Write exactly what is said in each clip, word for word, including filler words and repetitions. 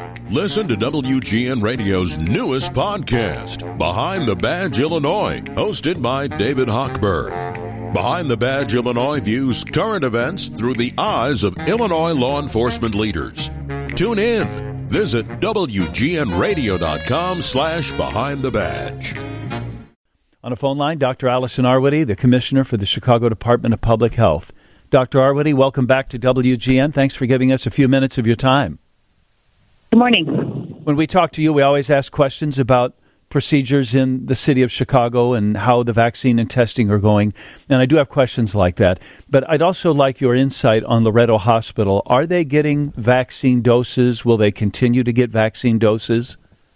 Listen to W G N Radio's newest podcast, Behind the Badge Illinois, hosted by David Hochberg. Behind the Badge Illinois views current events through the eyes of Illinois law enforcement leaders. Tune in. Visit W G N radio dot com slash behind the badge. On a phone line, Doctor Allison Arwady, the Commissioner for the Chicago Department of Public Health. Doctor Arwady, welcome back to W G N. Thanks for giving us a few minutes of your time. Good morning. When we talk to you, we always ask questions about procedures in the city of Chicago and how the vaccine and testing are going. And I do have questions like that. But I'd also like your insight on Loretto Hospital. Are they getting vaccine doses? Will they continue to get vaccine doses?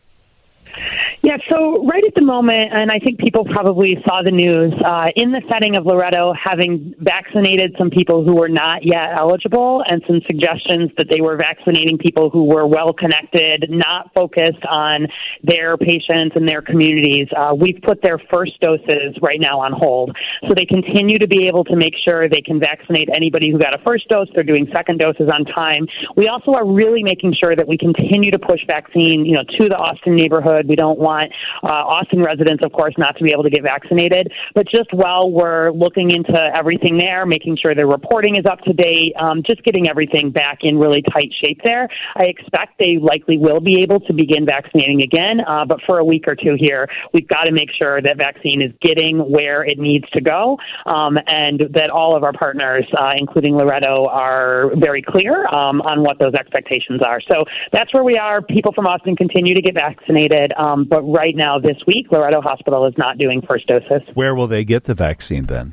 Yeah, so right at the moment, and I think people probably saw the news, uh, in the setting of Loretto, having vaccinated some people who were not yet eligible and some suggestions that they were vaccinating people who were well-connected, not focused on their patients and their communities, uh, we've put their first doses right now on hold. So they continue to be able to make sure they can vaccinate anybody who got a first dose. They're doing second doses on time. We also are really making sure that we continue to push vaccine, you know, to the Austin neighborhood. We don't want uh, Austin residents, of course, not to be able to get vaccinated. But just while we're looking into everything there, making sure their reporting is up to date, um, just getting everything back in really tight shape there, I expect they likely will be able to begin vaccinating again. Uh, but for a week or two here, we've got to make sure that vaccine is getting where it needs to go, um, and that all of our partners, uh, including Loretto, are very clear um, on what those expectations are. So that's where we are. People from Austin continue to get vaccinated. Um, But right now, this week, Loretto Hospital is not doing first doses. Where will they get the vaccine then?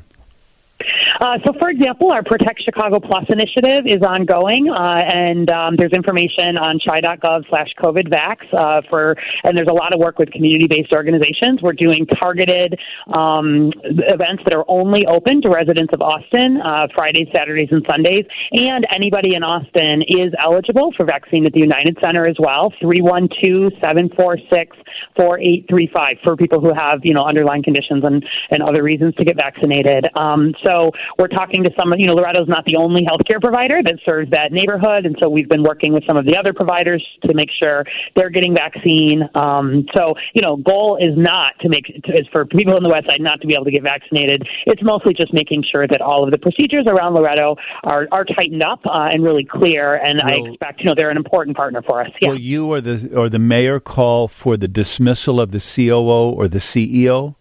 Uh, so, for example, our Protect Chicago Plus initiative is ongoing, uh, and um, there's information on chi.gov slash COVID vax uh, for, and there's a lot of work with community-based organizations. We're doing targeted um, events that are only open to residents of Austin, uh, Fridays, Saturdays, and Sundays, and anybody in Austin is eligible for vaccine at the United Center as well, three one two, seven four six, four eight three five for people who have, you know, underlying conditions and, and other reasons to get vaccinated. Um, so we're talking to some, you know, Loretto's not the only healthcare provider that serves that neighborhood, and so we've been working with some of the other providers to make sure they're getting vaccine. Um, so, you know, goal is not to make, to, is for people in the West Side not to be able to get vaccinated. It's mostly just making sure that all of the procedures around Loretto are, are tightened up uh, and really clear, and will, I expect, you know, they're an important partner for us. Yeah. Will you or the, or the mayor call for the dismissal of the C O O or the C E O?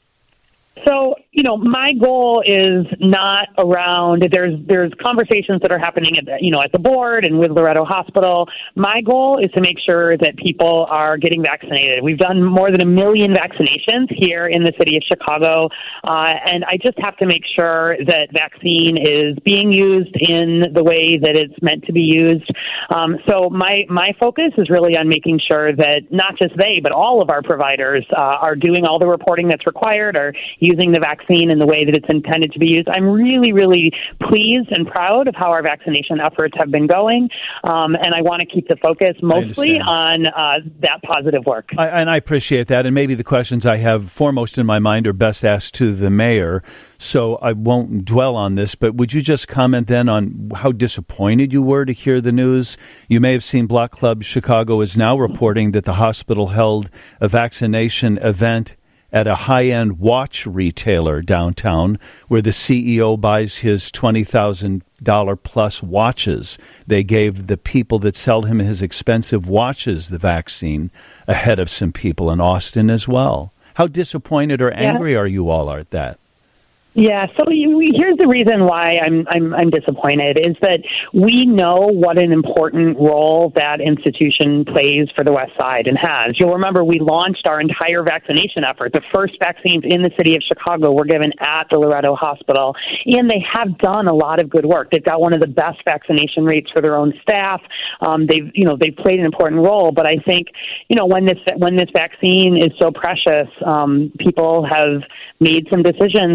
So, you know, my goal is not around, there's there's conversations that are happening at the, you know, at the board and with Loretto Hospital. My goal is to make sure that people are getting vaccinated. We've done more than a million vaccinations here in the city of Chicago, uh, and I just have to make sure that vaccine is being used in the way that it's meant to be used. Um, so my, my focus is really on making sure that not just they, but all of our providers uh, are doing all the reporting that's required, are using the vaccine in the way that it's intended to be used. I'm really, really pleased and proud of how our vaccination efforts have been going, um, and I want to keep the focus mostly on uh, that positive work. I, and I appreciate that, and maybe the questions I have foremost in my mind are best asked to the mayor, so I won't dwell on this, but would you just comment then on how disappointed you were to hear the news? You may have seen Block Club Chicago is now reporting that the hospital held a vaccination event at a high-end watch retailer downtown where the C E O buys his twenty thousand dollars plus watches. They gave the people that sell him his expensive watches the vaccine ahead of some people in Austin as well. How disappointed or angry yeah. are you all at that? Yeah, so you, here's the reason why I'm, I'm I'm disappointed is that we know what an important role that institution plays for the West Side and has. You'll remember we launched our entire vaccination effort. The first vaccines in the city of Chicago were given at the Loretto Hospital, and they have done a lot of good work. They've got one of the best vaccination rates for their own staff. Um, they've you know they've played an important role, but I think you know when this when this vaccine is so precious, um, people have made some decisions that allow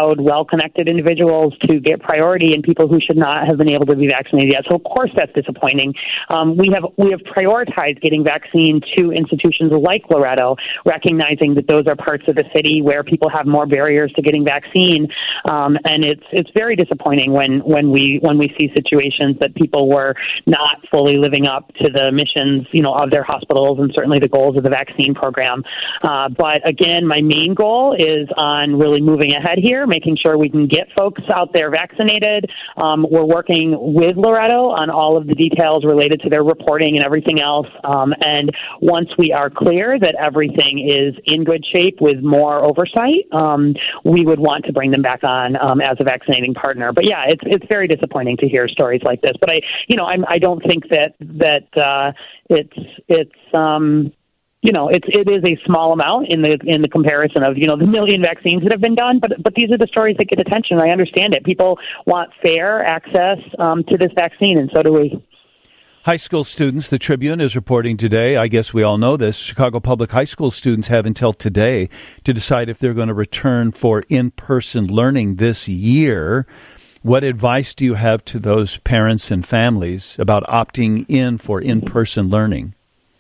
allowed well-connected individuals to get priority and people who should not have been able to be vaccinated yet. So, of course, that's disappointing. Um, we have we have prioritized getting vaccine to institutions like Loretto, recognizing that those are parts of the city where people have more barriers to getting vaccine. Um, and it's it's very disappointing when, when we when we see situations that people were not fully living up to the missions, you know, of their hospitals and certainly the goals of the vaccine program. Uh, but again, my main goal is on really moving ahead here, making sure we can get folks out there vaccinated. Um, we're working with Loretto on all of the details related to their reporting and everything else. Um, and once we are clear that everything is in good shape with more oversight, um, we would want to bring them back on um, as a vaccinating partner. But yeah, it's it's very disappointing to hear stories like this. But I, you know, I'm, I don't think that that uh, it's it's. Um, You know, it's it is a small amount in the in the comparison of, you know, the million vaccines that have been done, but but these are the stories that get attention. I understand it. People want fair access um, to this vaccine, and so do we. High school students, the Tribune is reporting today, I guess we all know this, Chicago Public High School students have until today to decide if they're going to return for in-person learning this year. What advice do you have to those parents and families about opting in for in-person learning?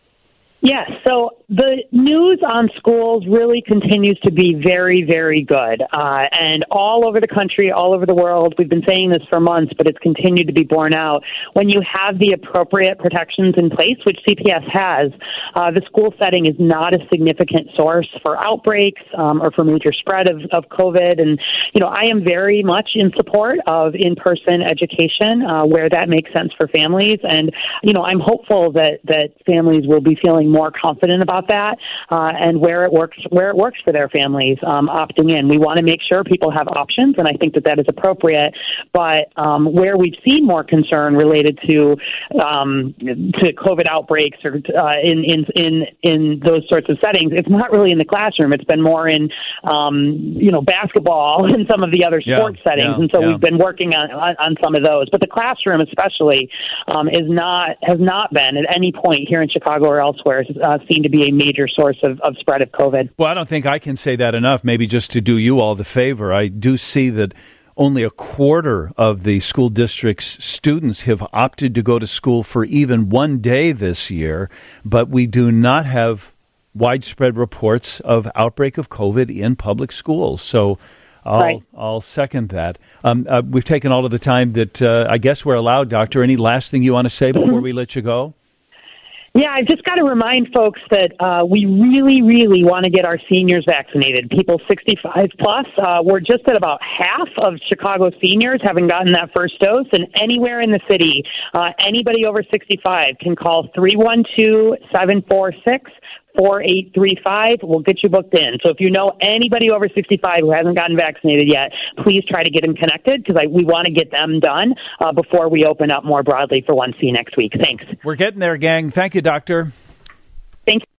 Yes, so the news on schools really continues to be very, very good. Uh, and all over the country, all over the world, we've been saying this for months, but it's continued to be borne out. When you have the appropriate protections in place, which C P S has, uh, the school setting is not a significant source for outbreaks um, or for major spread of, of COVID. And, you know, I am very much in support of in-person education uh, where that makes sense for families. And, you know, I'm hopeful that, that families will be feeling more confident about that, uh, and where it works, where it works for their families, um, opting in. We want to make sure people have options, and I think that that is appropriate. But um, where we've seen more concern related to um, to COVID outbreaks or uh, in in in in those sorts of settings, it's not really in the classroom. It's been more in um, you know basketball and some of the other sports yeah, settings, yeah, and so yeah. we've been working on, on on some of those. But the classroom, especially, um, is not has not been at any point here in Chicago or elsewhere Uh, seen to be a major source of, of spread of COVID. Well, I don't think I can say that enough, maybe just to do you all the favor. I do see that only a quarter of the school district's students have opted to go to school for even one day this year, but we do not have widespread reports of outbreak of COVID in public schools. So I'll, right. I'll second that. Um, uh, we've taken all of the time that uh, I guess we're allowed, Doctor. Any last thing you want to say before we let you go? Yeah, I've just got to remind folks that uh, we really, really want to get our seniors vaccinated. People sixty-five plus, uh, we're just at about half of Chicago seniors having gotten that first dose. And anywhere in the city, uh, anybody over sixty-five can call three one two, seven four six, four eight three five. We'll get you booked in. So if you know anybody over sixty-five who hasn't gotten vaccinated yet, please try to get them connected because we want to get them done uh, before we open up more broadly for one C next week. Thanks. We're getting there, gang. Thank you, Doctor. Thank you.